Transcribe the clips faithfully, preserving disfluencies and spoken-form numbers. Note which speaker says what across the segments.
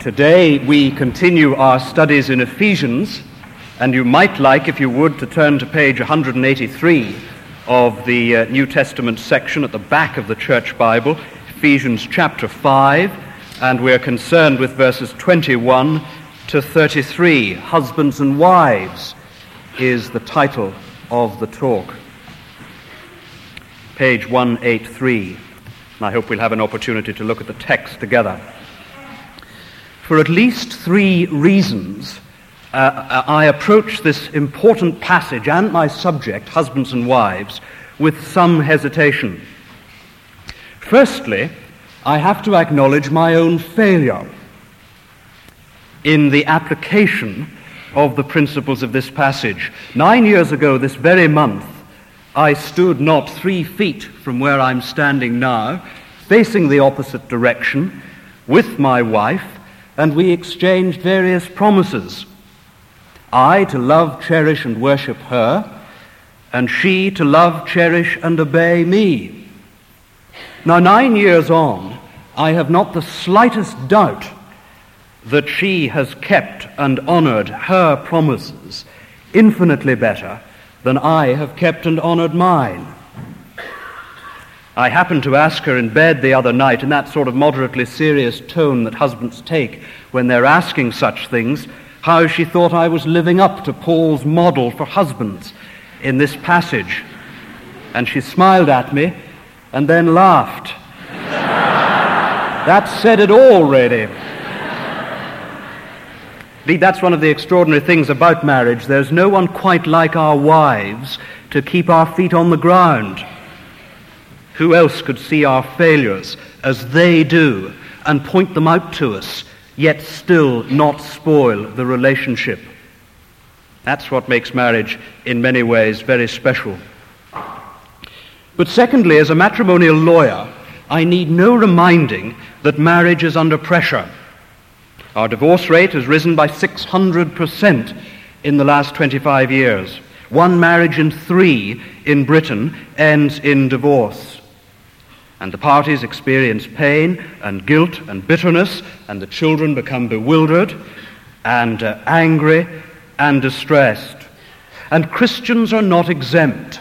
Speaker 1: Today we continue our studies in Ephesians, and you might like, if you would, to turn to page one hundred eighty-three of the uh, New Testament section at the back of the Church Bible, Ephesians chapter five, and we're concerned with verses twenty-one to thirty-three. Husbands and Wives is the title of the talk. Page one eighty-three, and I hope we'll have an opportunity to look at the text together. For at least three reasons, uh, I approach this important passage and my subject, husbands and wives, with some hesitation. Firstly, I have to acknowledge my own failure in the application of the principles of this passage. Nine years ago this very month, I stood not three feet from where I'm standing now, facing the opposite direction, with my wife, and we exchanged various promises. I to love, cherish, and worship her, and she to love, cherish, and obey me. Now, nine years on, I have not the slightest doubt that she has kept and honored her promises infinitely better than I have kept and honored mine. I happened to ask her in bed the other night, in that sort of moderately serious tone that husbands take when they're asking such things, how she thought I was living up to Paul's model for husbands in this passage. And she smiled at me and then laughed. That said it all, really. Indeed, that's one of the extraordinary things about marriage. There's no one quite like our wives to keep our feet on the ground. Who else could see our failures as they do and point them out to us, yet still not spoil the relationship? That's what makes marriage, in many ways, very special. But secondly, as a matrimonial lawyer, I need no reminding that marriage is under pressure. Our divorce rate has risen by six hundred percent in the last twenty-five years. One marriage in three in Britain ends in divorce. And the parties experience pain and guilt and bitterness, and the children become bewildered and uh, angry and distressed. And Christians are not exempt.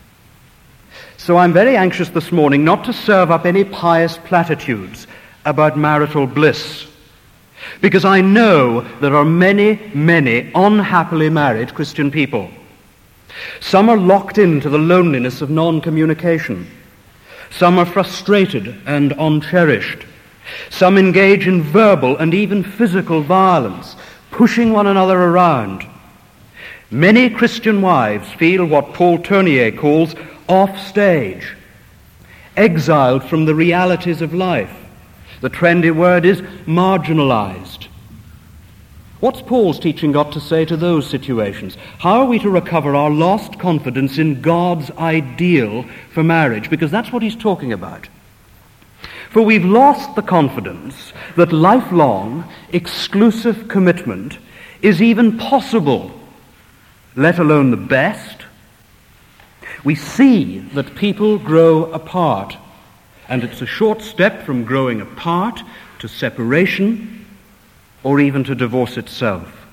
Speaker 1: So I'm very anxious this morning not to serve up any pious platitudes about marital bliss, because I know there are many, many unhappily married Christian people. Some are locked into the loneliness of non-communication. Some are frustrated and uncherished. Some engage in verbal and even physical violence, pushing one another around. Many Christian wives feel what Paul Tournier calls off-stage, exiled from the realities of life. The trendy word is marginalized. What's Paul's teaching got to say to those situations? How are we to recover our lost confidence in God's ideal for marriage? Because that's what he's talking about. For we've lost the confidence that lifelong, exclusive commitment is even possible, let alone the best. We see that people grow apart, and it's a short step from growing apart to separation, or even to divorce itself.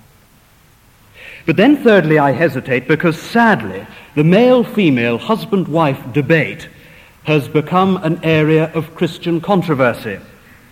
Speaker 1: But then thirdly, I hesitate because sadly, the male-female husband-wife debate has become an area of Christian controversy.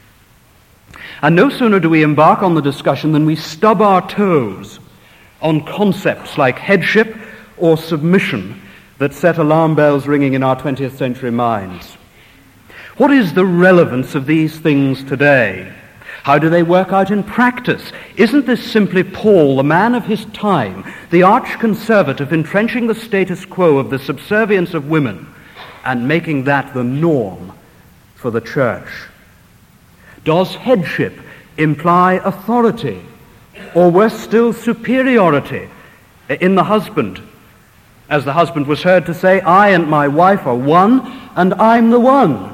Speaker 1: And no sooner do we embark on the discussion than we stub our toes on concepts like headship or submission that set alarm bells ringing in our twentieth century minds. What is the relevance of these things today? How do they work out in practice? Isn't this simply Paul, the man of his time, the arch-conservative, entrenching the status quo of the subservience of women and making that the norm for the church? Does headship imply authority, or worse still, superiority in the husband? As the husband was heard to say, "I and my wife are one, and I'm the one."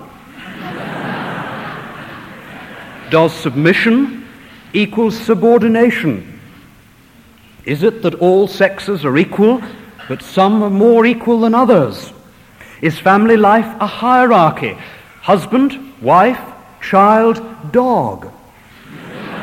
Speaker 1: Does submission equal subordination? Is it that all sexes are equal, but some are more equal than others? Is family life a hierarchy? Husband, wife, child, dog?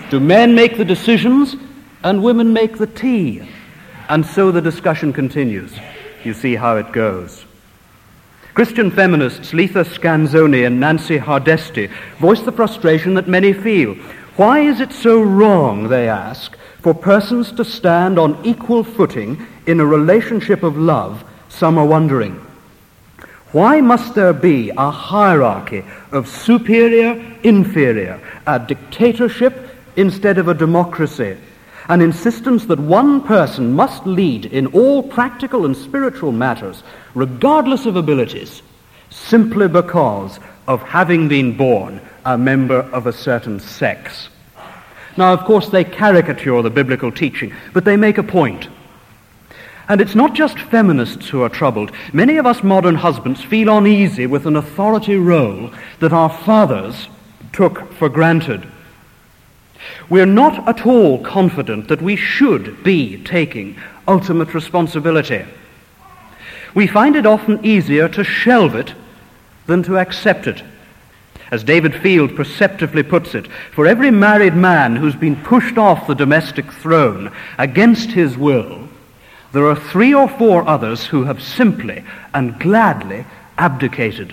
Speaker 1: Do men make the decisions and women make the tea? And so the discussion continues. You see how it goes. Christian feminists Letha Scanzoni and Nancy Hardesty voice the frustration that many feel. Why is it so wrong, they ask, for persons to stand on equal footing in a relationship of love? Some are wondering. Why must there be a hierarchy of superior, inferior, a dictatorship instead of a democracy, an insistence that one person must lead in all practical and spiritual matters, regardless of abilities, simply because of having been born a member of a certain sex? Now, of course, they caricature the biblical teaching, but they make a point. And it's not just feminists who are troubled. Many of us modern husbands feel uneasy with an authority role that our fathers took for granted. We're not at all confident that we should be taking ultimate responsibility. We find it often easier to shelve it than to accept it. As David Field perceptively puts it, for every married man who's been pushed off the domestic throne against his will, there are three or four others who have simply and gladly abdicated.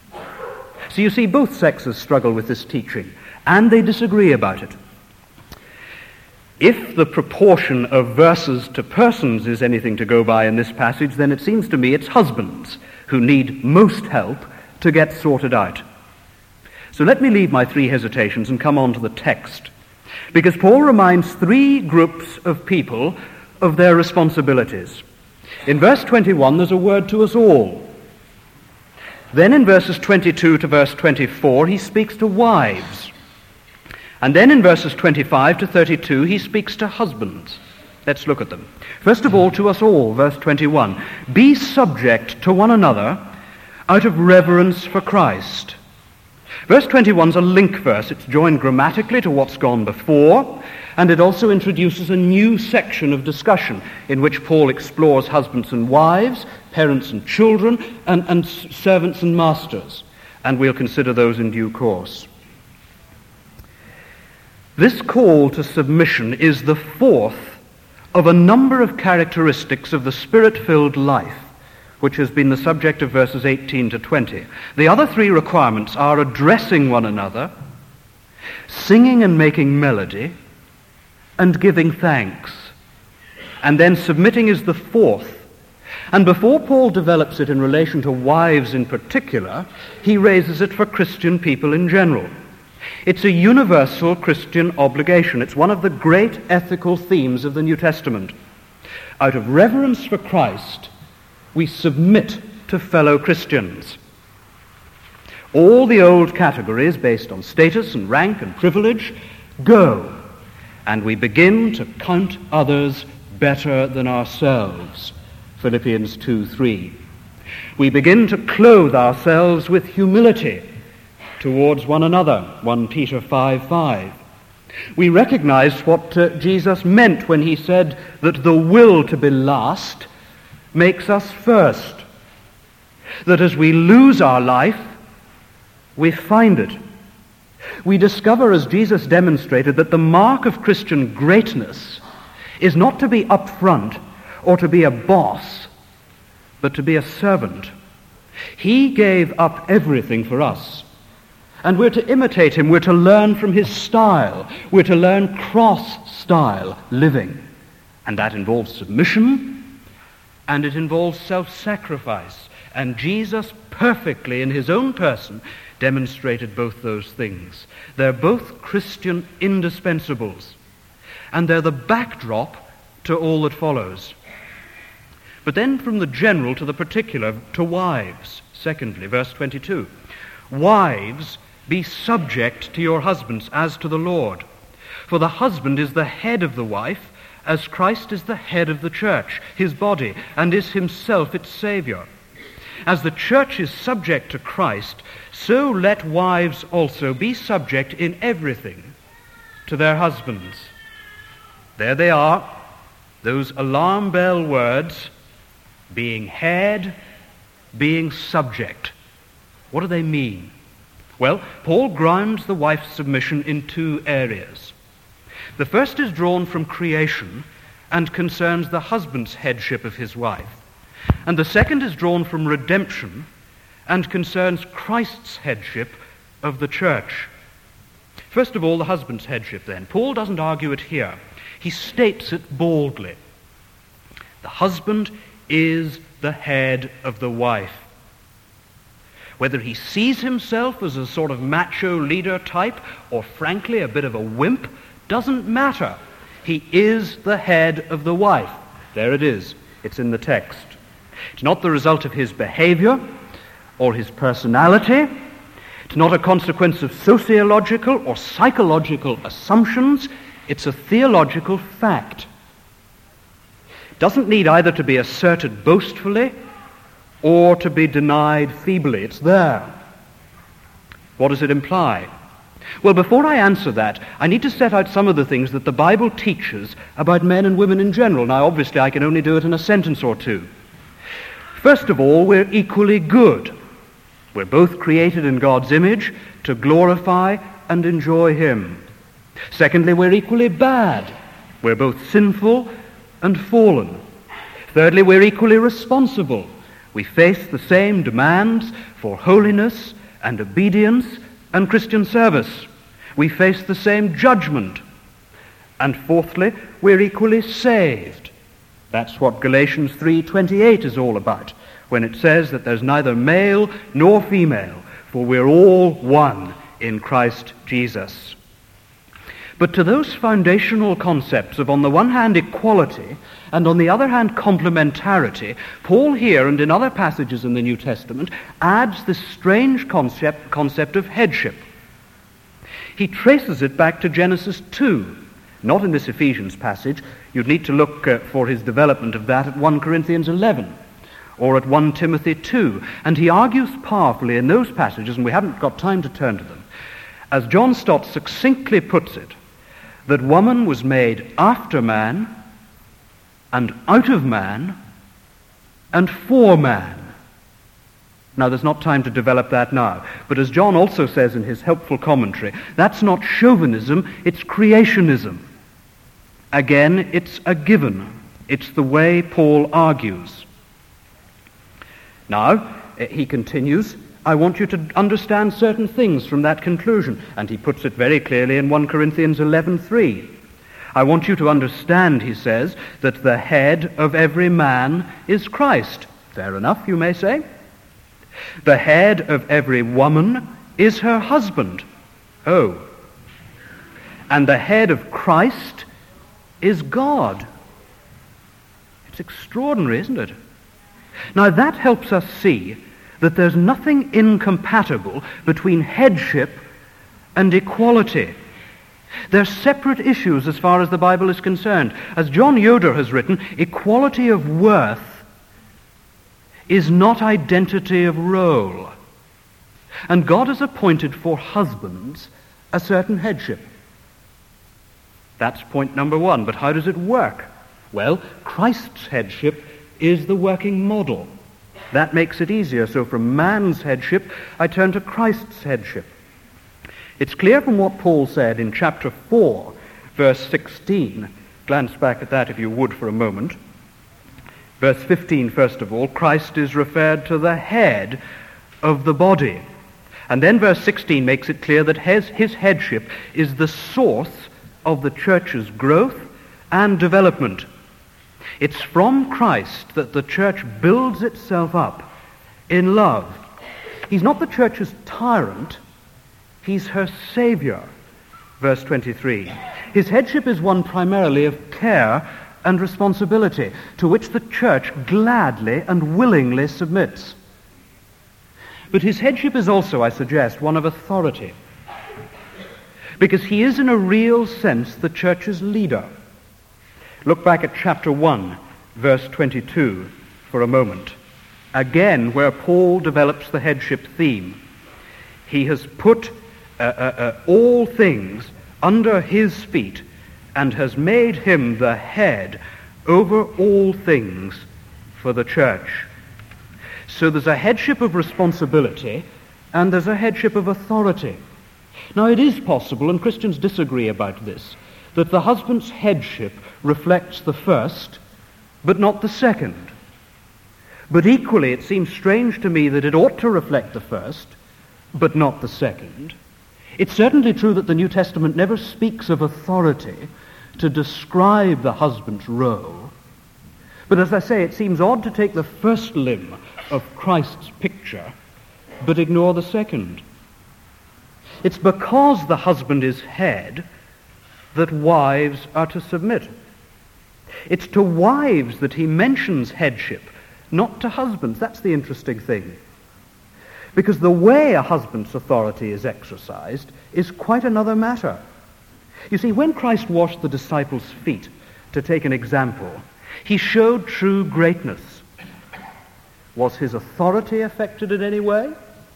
Speaker 1: So you see, both sexes struggle with this teaching, and they disagree about it. If the proportion of verses to persons is anything to go by in this passage, then it seems to me it's husbands who need most help to get sorted out. So let me leave my three hesitations and come on to the text, because Paul reminds three groups of people of their responsibilities. In verse twenty-one, there's a word to us all. Then in verses twenty-two to verse twenty-four, he speaks to wives. And then in verses twenty-five to thirty-two, he speaks to husbands. Let's look at them. First of all, to us all, verse twenty-one. Be subject to one another out of reverence for Christ. Verse twenty-one is a link verse. It's joined grammatically to what's gone before, and it also introduces a new section of discussion in which Paul explores husbands and wives, parents and children, and, and servants and masters. And we'll consider those in due course. This call to submission is the fourth of a number of characteristics of the Spirit-filled life, which has been the subject of verses eighteen to twenty. The other three requirements are addressing one another, singing and making melody, and giving thanks. And then submitting is the fourth. And before Paul develops it in relation to wives in particular, he raises it for Christian people in general. It's a universal Christian obligation. It's one of the great ethical themes of the New Testament. Out of reverence for Christ, we submit to fellow Christians. All the old categories based on status and rank and privilege go, and we begin to count others better than ourselves. Philippians two three. We begin to clothe ourselves with humility towards one another. First Peter five five. We recognize what uh, Jesus meant when he said that the will to be last makes us first. That as we lose our life, we find it. We discover, as Jesus demonstrated, that the mark of Christian greatness is not to be up front or to be a boss, but to be a servant. He gave up everything for us. And we're to imitate him. We're to learn from his style. We're to learn cross-style living. And that involves submission, and it involves self-sacrifice. And Jesus perfectly, in his own person, demonstrated both those things. They're both Christian indispensables. And they're the backdrop to all that follows. But then from the general to the particular, to wives. Secondly, verse twenty-two. Wives, be subject to your husbands as to the Lord. For the husband is the head of the wife, as Christ is the head of the church, his body, and is himself its Savior. As the church is subject to Christ, so let wives also be subject in everything to their husbands. There they are, those alarm bell words, being head, being subject. What do they mean? Well, Paul grounds the wife's submission in two areas. The first is drawn from creation and concerns the husband's headship of his wife. And the second is drawn from redemption and concerns Christ's headship of the church. First of all, the husband's headship then. Paul doesn't argue it here. He states it boldly. The husband is the head of the wife. Whether he sees himself as a sort of macho leader type or frankly a bit of a wimp doesn't matter. He is the head of the wife. There it is. It's in the text. It's not the result of his behavior or his personality. It's not a consequence of sociological or psychological assumptions. It's a theological fact. It doesn't need either to be asserted boastfully or to be denied feebly. It's there. What does it imply? Well, before I answer that, I need to set out some of the things that the Bible teaches about men and women in general. Now, obviously, I can only do it in a sentence or two. First of all, we're equally good. We're both created in God's image to glorify and enjoy Him. Secondly, we're equally bad. We're both sinful and fallen. Thirdly, we're equally responsible. We face the same demands for holiness and obedience and Christian service. We face the same judgment. And fourthly, we're equally saved. That's what Galatians three twenty-eight is all about, when it says that there's neither male nor female, for we're all one in Christ Jesus. But to those foundational concepts of, on the one hand, equality, and on the other hand, complementarity, Paul here and in other passages in the New Testament adds this strange concept, concept of headship. He traces it back to Genesis two, not in this Ephesians passage. You'd need to look uh, for his development of that at First Corinthians eleven or at First Timothy two. And he argues powerfully in those passages, and we haven't got time to turn to them, as John Stott succinctly puts it, that woman was made after man and out of man and for man. Now, there's not time to develop that now, but as John also says in his helpful commentary, that's not chauvinism, it's creationism. Again, it's a given. It's the way Paul argues. Now, he continues, I want you to understand certain things from that conclusion. And he puts it very clearly in First Corinthians eleven three. I want you to understand, he says, that the head of every man is Christ. Fair enough, you may say. The head of every woman is her husband. Oh. And the head of Christ is God. It's extraordinary, isn't it? Now that helps us see that there's nothing incompatible between headship and equality. They're separate issues as far as the Bible is concerned. As John Yoder has written, equality of worth is not identity of role. And God has appointed for husbands a certain headship. That's point number one. But how does it work? Well, Christ's headship is the working model. That makes it easier. So from man's headship, I turn to Christ's headship. It's clear from what Paul said in chapter four, verse sixteen. Glance back at that if you would for a moment. Verse fifteen, first of all, Christ is referred to the head of the body. And then verse sixteen makes it clear that his, his headship is the source of the church's growth and development. It's from Christ that the church builds itself up in love. He's not the church's tyrant, he's her savior. Verse twenty-three. His headship is one primarily of care and responsibility, to which the church gladly and willingly submits. But his headship is also, I suggest, one of authority, because he is in a real sense the church's leader. Look back at chapter one, verse twenty-two, for a moment. Again, where Paul develops the headship theme. He has put uh, uh, uh, all things under his feet and has made him the head over all things for the church. So there's a headship of responsibility and there's a headship of authority. Now, it is possible, and Christians disagree about this, that the husband's headship reflects the first, but not the second. But equally, it seems strange to me that it ought to reflect the first, but not the second. It's certainly true that the New Testament never speaks of authority to describe the husband's role. But as I say, it seems odd to take the first limb of Christ's picture, but ignore the second. It's because the husband is head that wives are to submit. It's to wives that he mentions headship, not to husbands. That's the interesting thing. Because the way a husband's authority is exercised is quite another matter. You see, when Christ washed the disciples' feet, to take an example, he showed true greatness. Was his authority affected in any way?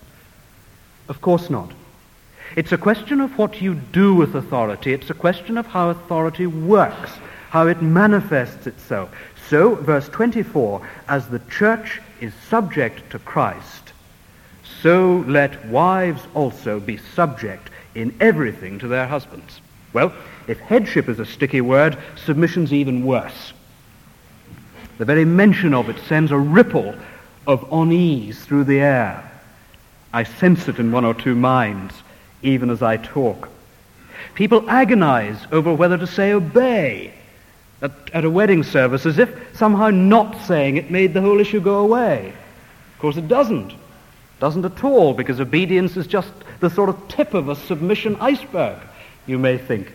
Speaker 1: Of course not. It's a question of what you do with authority. It's a question of how authority works, how it manifests itself. So, verse twenty-four, as the church is subject to Christ, so let wives also be subject in everything to their husbands. Well, if headship is a sticky word, submission's even worse. The very mention of it sends a ripple of unease through the air. I sense it in one or two minds, even as I talk. People agonize over whether to say obey at, at a wedding service, as if somehow not saying it made the whole issue go away. Of course it doesn't. Doesn't at all, because obedience is just the sort of tip of a submission iceberg, you may think.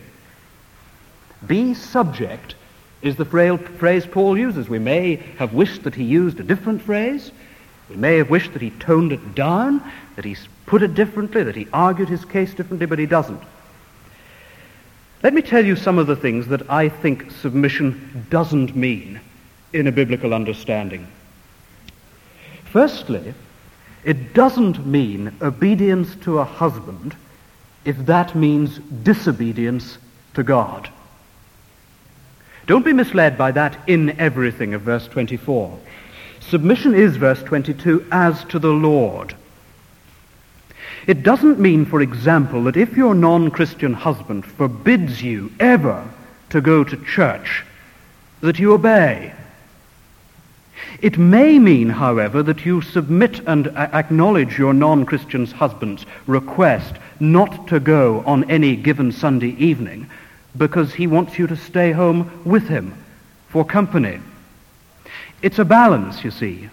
Speaker 1: Be subject is the phrase Paul uses. We may have wished that he used a different phrase. We may have wished that he toned it down, that he put it differently, that he argued his case differently, but he doesn't. Let me tell you some of the things that I think submission doesn't mean in a biblical understanding. Firstly, it doesn't mean obedience to a husband if that means disobedience to God. Don't be misled by that in everything of verse twenty-four. Submission is, verse twenty-two, as to the Lord. It doesn't mean, for example, that if your non-Christian husband forbids you ever to go to church, that you obey. It may mean, however, that you submit and acknowledge your non-Christian husband's request not to go on any given Sunday evening because he wants you to stay home with him for company. It's a balance, you see.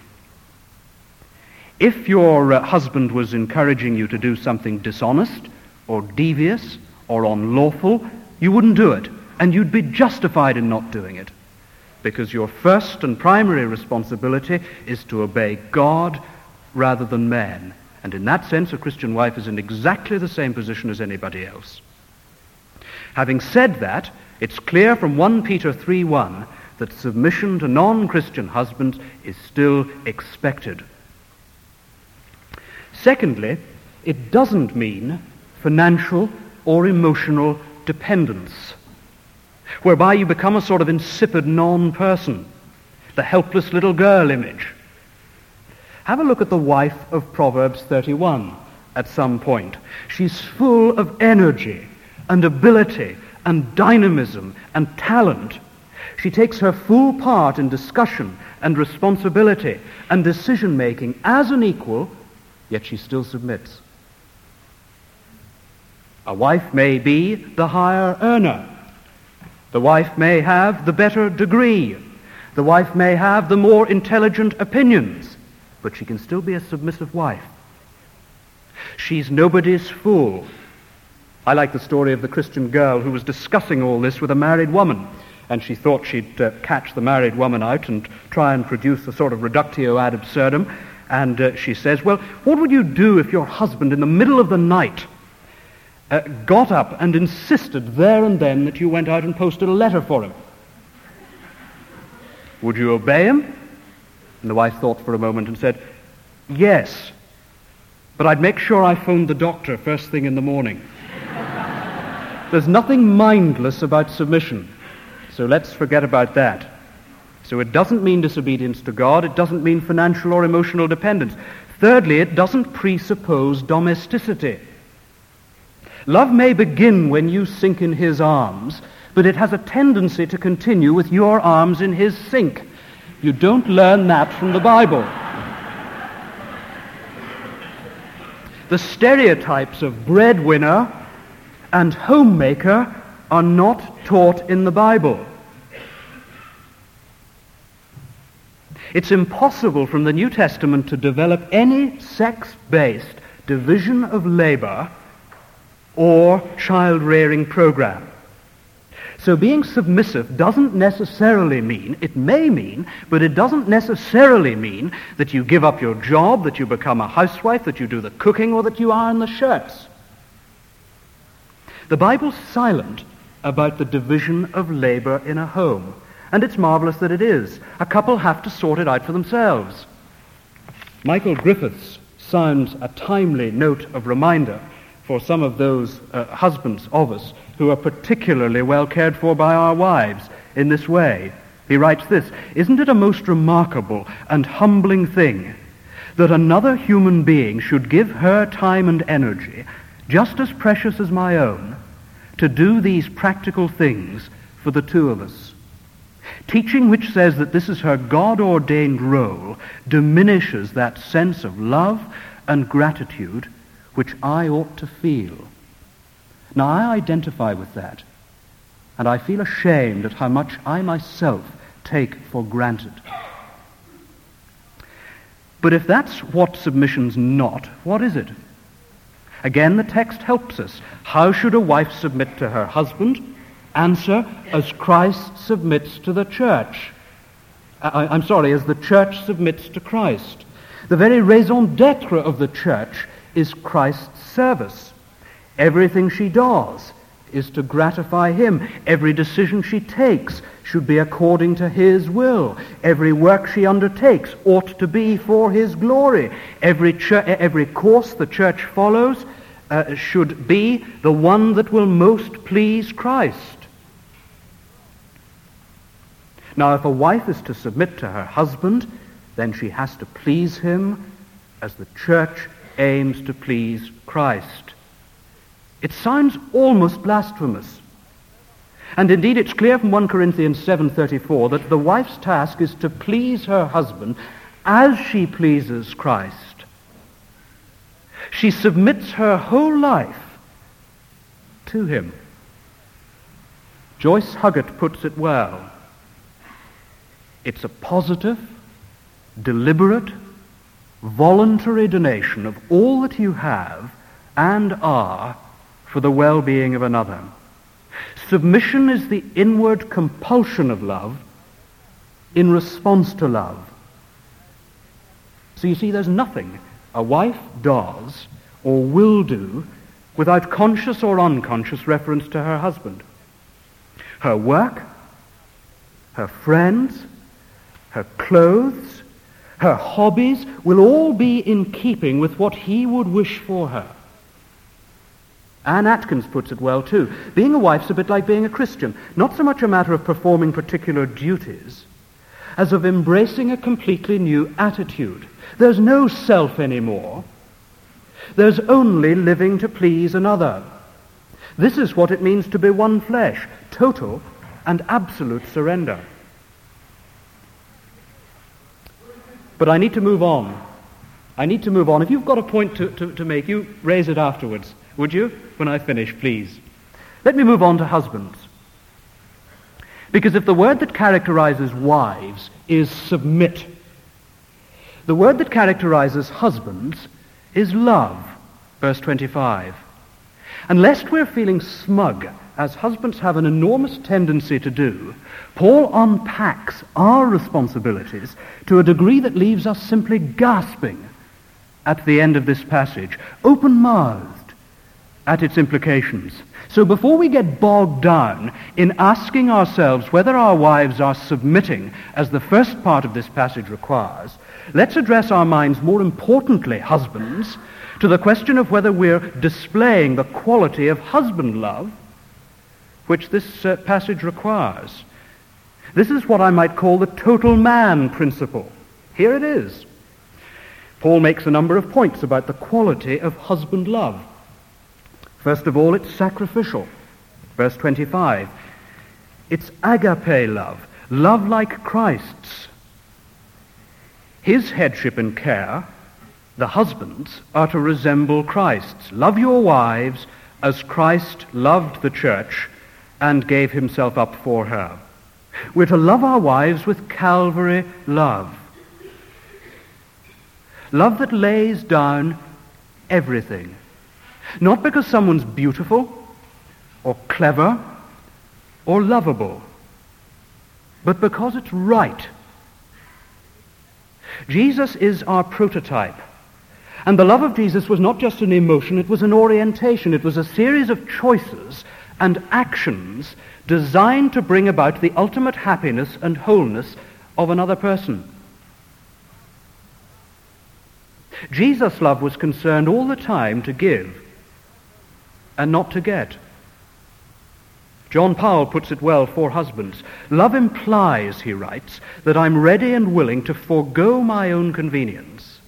Speaker 1: If your uh, husband was encouraging you to do something dishonest or devious or unlawful, you wouldn't do it, and you'd be justified in not doing it, because your first and primary responsibility is to obey God rather than men. And in that sense, a Christian wife is in exactly the same position as anybody else. Having said that, it's clear from First Peter three one that submission to non-Christian husbands is still expected. Secondly, it doesn't mean financial or emotional dependence, whereby you become a sort of insipid non-person, the helpless little girl image. Have a look at the wife of Proverbs thirty-one at some point. She's full of energy and ability and dynamism and talent. She takes her full part in discussion and responsibility and decision-making as an equal, yet she still submits. A wife may be the higher earner. The wife may have the better degree. The wife may have the more intelligent opinions, but she can still be a submissive wife. She's nobody's fool. I like the story of the Christian girl who was discussing all this with a married woman, and she thought she'd uh, catch the married woman out and try and produce a sort of reductio ad absurdum. And uh, she says, well, what would you do if your husband in the middle of the night uh, got up and insisted there and then that you went out and posted a letter for him? Would you obey him? And the wife thought for a moment and said, yes, but I'd make sure I phoned the doctor first thing in the morning. There's nothing mindless about submission, so let's forget about that. So it doesn't mean disobedience to God. It doesn't mean financial or emotional dependence. Thirdly, it doesn't presuppose domesticity. Love may begin when you sink in his arms, but it has a tendency to continue with your arms in his sink. You don't learn that from the Bible. The stereotypes of breadwinner and homemaker are not taught in the Bible. It's impossible from the New Testament to develop any sex-based division of labor or child-rearing program. So being submissive doesn't necessarily mean, it may mean, but it doesn't necessarily mean that you give up your job, that you become a housewife, that you do the cooking, or that you iron the shirts. The Bible's silent about the division of labor in a home, and it's marvelous that it is. A couple have to sort it out for themselves. Michael Griffiths sounds a timely note of reminder for some of those uh, husbands of us who are particularly well cared for by our wives in this way. He writes this: "Isn't it a most remarkable and humbling thing that another human being should give her time and energy, just as precious as my own, to do these practical things for the two of us? Teaching which says that this is her God-ordained role diminishes that sense of love and gratitude which I ought to feel." Now, I identify with that, and I feel ashamed at how much I myself take for granted. But if that's what submission's not, what is it? Again, the text helps us. How should a wife submit to her husband? Answer: as Christ submits to the church. I, I'm sorry, as the church submits to Christ. The very raison d'etre of the church is Christ's service. Everything she does is to gratify him. Every decision she takes should be according to his will. Every work she undertakes ought to be for his glory. Every, ch- every course the church follows uh, should be the one that will most please Christ. Now, if a wife is to submit to her husband, then she has to please him as the church aims to please Christ. It sounds almost blasphemous. And indeed, it's clear from First Corinthians seven thirty-four that the wife's task is to please her husband as she pleases Christ. She submits her whole life to him. Joyce Huggett puts it well. It's a positive, deliberate, voluntary donation of all that you have and are for the well-being of another. Submission is the inward compulsion of love in response to love. So you see, there's nothing a wife does or will do without conscious or unconscious reference to her husband. Her work, her friends, her clothes, her hobbies will all be in keeping with what he would wish for her. Anne Atkins puts it well too. Being a wife's a bit like being a Christian. Not so much a matter of performing particular duties as of embracing a completely new attitude. There's no self anymore. There's only living to please another. This is what it means to be one flesh, total and absolute surrender. But I need to move on. I need to move on. If you've got a point to, to, to make, you raise it afterwards. Would you? When I finish, please. Let me move on to husbands. Because if the word that characterizes wives is submit, the word that characterizes husbands is love. Verse twenty-five. And lest we're feeling smug, as husbands have an enormous tendency to do, Paul unpacks our responsibilities to a degree that leaves us simply gasping at the end of this passage, open-mouthed at its implications. So before we get bogged down in asking ourselves whether our wives are submitting, as the first part of this passage requires, let's address our minds more importantly, husbands, to the question of whether we're displaying the quality of husband love which this uh, passage requires. This is what I might call the total man principle. Here it is. Paul makes a number of points about the quality of husband love. First of all, it's sacrificial. Verse twenty-five. It's agape love, love like Christ's. His headship and care, the husbands, are to resemble Christ's. Love your wives as Christ loved the church and gave himself up for her. We're to love our wives with Calvary love. Love that lays down everything. Not because someone's beautiful or clever or lovable, but because it's right. Jesus is our prototype. And the love of Jesus was not just an emotion, it was an orientation. It was a series of choices and actions designed to bring about the ultimate happiness and wholeness of another person. Jesus' love was concerned all the time to give and not to get. John Powell puts it well for husbands. Love implies, he writes, that I'm ready and willing to forego my own convenience,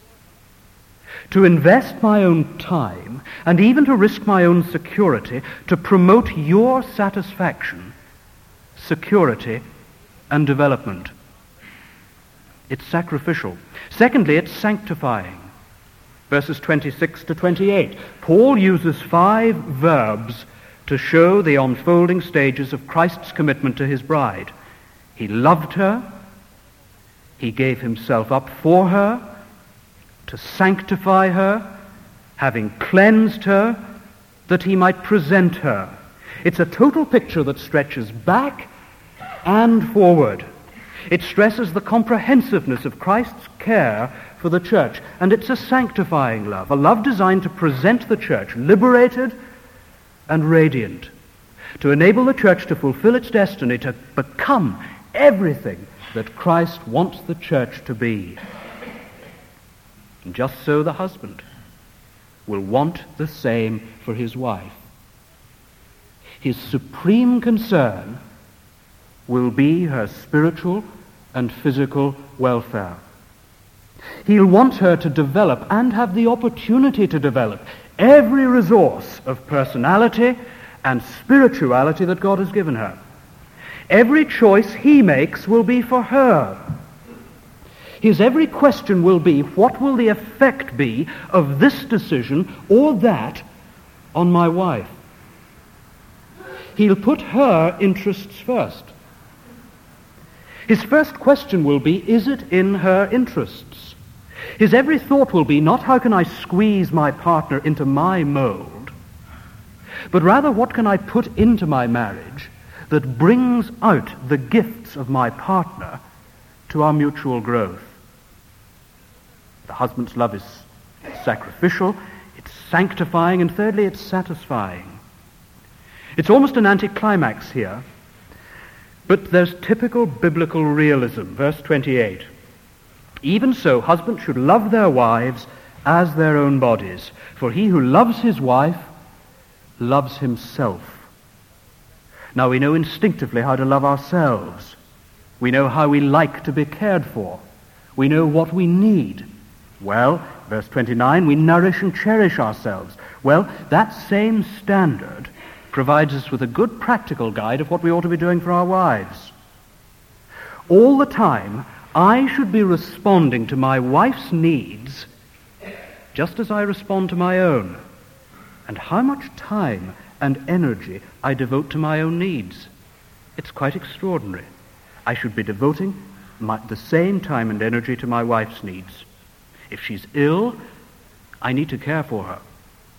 Speaker 1: to invest my own time, and even to risk my own security to promote your satisfaction, security, and development. It's sacrificial. Secondly, it's sanctifying. Verses twenty-six to twenty-eight. Paul uses five verbs to show the unfolding stages of Christ's commitment to his bride. He loved her. He gave himself up for her to sanctify her, having cleansed her, that he might present her. It's a total picture that stretches back and forward. It stresses the comprehensiveness of Christ's care for the church, and it's a sanctifying love, a love designed to present the church liberated and radiant, to enable the church to fulfill its destiny, to become everything that Christ wants the church to be. And just so the husband will want the same for his wife. His supreme concern will be her spiritual and physical welfare. He'll want her to develop and have the opportunity to develop every resource of personality and spirituality that God has given her. Every choice he makes will be for her. His every question will be, what will the effect be of this decision or that on my wife? He'll put her interests first. His first question will be, is it in her interests? His every thought will be, not how can I squeeze my partner into my mold, but rather what can I put into my marriage that brings out the gifts of my partner to our mutual growth. The husband's love is sacrificial, it's sanctifying, and thirdly, it's satisfying. It's almost an anticlimax here, but there's typical biblical realism. Verse twenty-eight. Even so, husbands should love their wives as their own bodies, for he who loves his wife loves himself. Now we know instinctively how to love ourselves. We know how we like to be cared for. We know what we need. Well, verse twenty-nine, we nourish and cherish ourselves. Well, that same standard provides us with a good practical guide of what we ought to be doing for our wives. All the time, I should be responding to my wife's needs just as I respond to my own. And how much time and energy I devote to my own needs. It's quite extraordinary. I should be devoting my, the same time and energy to my wife's needs. If she's ill, I need to care for her.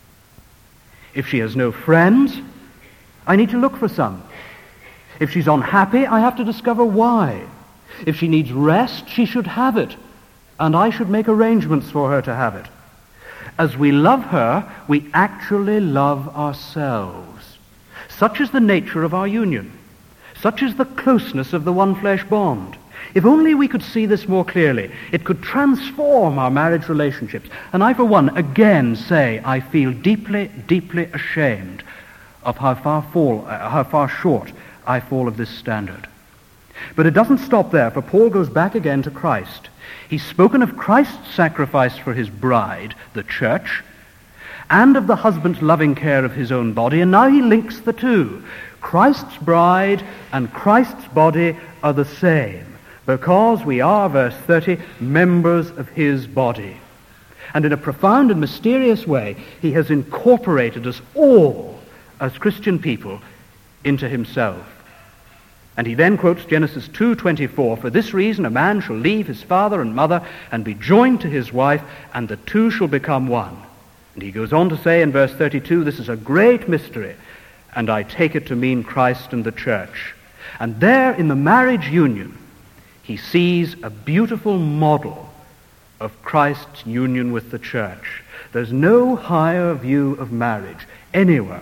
Speaker 1: If she has no friends, I need to look for some. If she's unhappy, I have to discover why. If she needs rest, she should have it, and I should make arrangements for her to have it. As we love her, we actually love ourselves. Such is the nature of our union. Such is the closeness of the one-flesh bond. If only we could see this more clearly, it could transform our marriage relationships. And I, for one, again say I feel deeply, deeply ashamed of how far fall, uh, how far short I fall of this standard. But it doesn't stop there, for Paul goes back again to Christ. He's spoken of Christ's sacrifice for his bride, the church, and of the husband's loving care of his own body. And now he links the two. Christ's bride and Christ's body are the same, because we are, verse thirty, members of his body. And in a profound and mysterious way, he has incorporated us all as Christian people into himself. And he then quotes Genesis two twenty-four, "For this reason a man shall leave his father and mother and be joined to his wife, and the two shall become one." And he goes on to say in verse thirty-two, "This is a great mystery, and I take it to mean Christ and the church." And there in the marriage union, he sees a beautiful model of Christ's union with the church. There's no higher view of marriage anywhere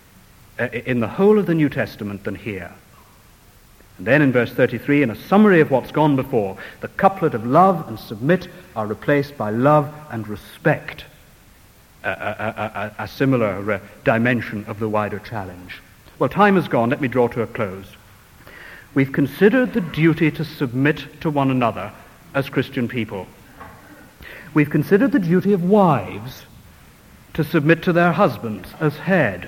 Speaker 1: in the whole of the New Testament than here. And then in verse thirty-three, in a summary of what's gone before, the couplet of love and submit are replaced by love and respect, a, a, a, a similar uh, dimension of the wider challenge. Well, time has gone. Let me draw to a close. We've considered the duty to submit to one another as Christian people. We've considered the duty of wives to submit to their husbands as head.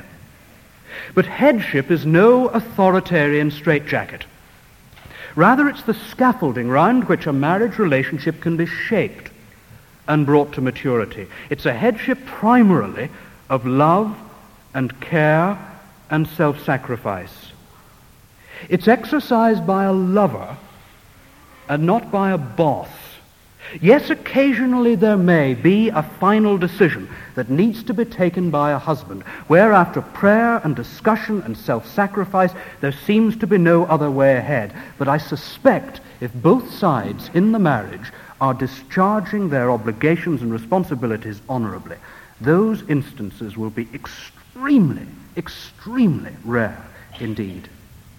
Speaker 1: But headship is no authoritarian straitjacket. Rather, it's the scaffolding round which a marriage relationship can be shaped and brought to maturity. It's a headship primarily of love and care and self-sacrifice. It's exercised by a lover and not by a boss. Yes, occasionally there may be a final decision that needs to be taken by a husband, where after prayer and discussion and self-sacrifice there seems to be no other way ahead. But I suspect if both sides in the marriage are discharging their obligations and responsibilities honorably, those instances will be extremely, extremely rare indeed.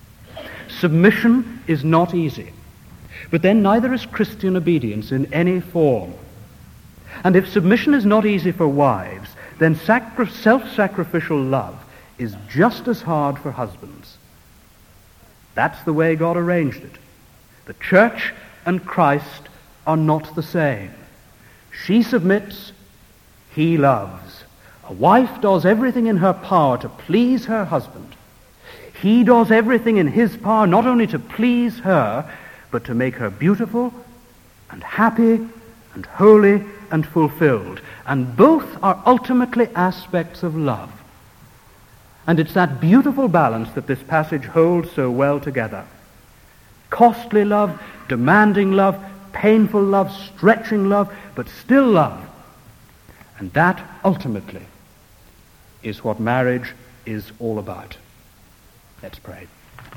Speaker 1: Submission is not easy. But then neither is Christian obedience in any form. And if submission is not easy for wives, then sacri- self-sacrificial love is just as hard for husbands. That's the way God arranged it. The church and Christ are not the same. She submits, he loves. A wife does everything in her power to please her husband. He does everything in his power not only to please her, but to make her beautiful and happy and holy and fulfilled. And both are ultimately aspects of love. And it's that beautiful balance that this passage holds so well together. Costly love, demanding love, painful love, stretching love, but still love. And that ultimately is what marriage is all about. Let's pray.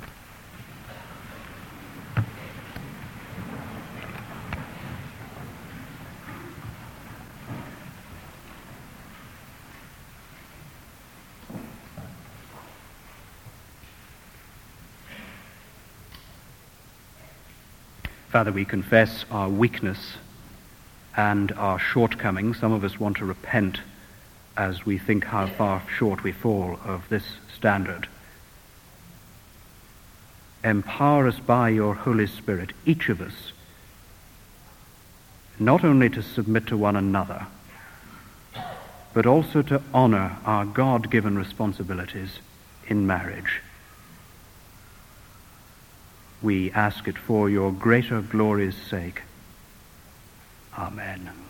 Speaker 1: Father, we confess our weakness and our shortcomings. Some of us want to repent as we think how far short we fall of this standard. Empower us by your Holy Spirit, each of us, not only to submit to one another, but also to honor our God-given responsibilities in marriage. We ask it for your greater glory's sake. Amen.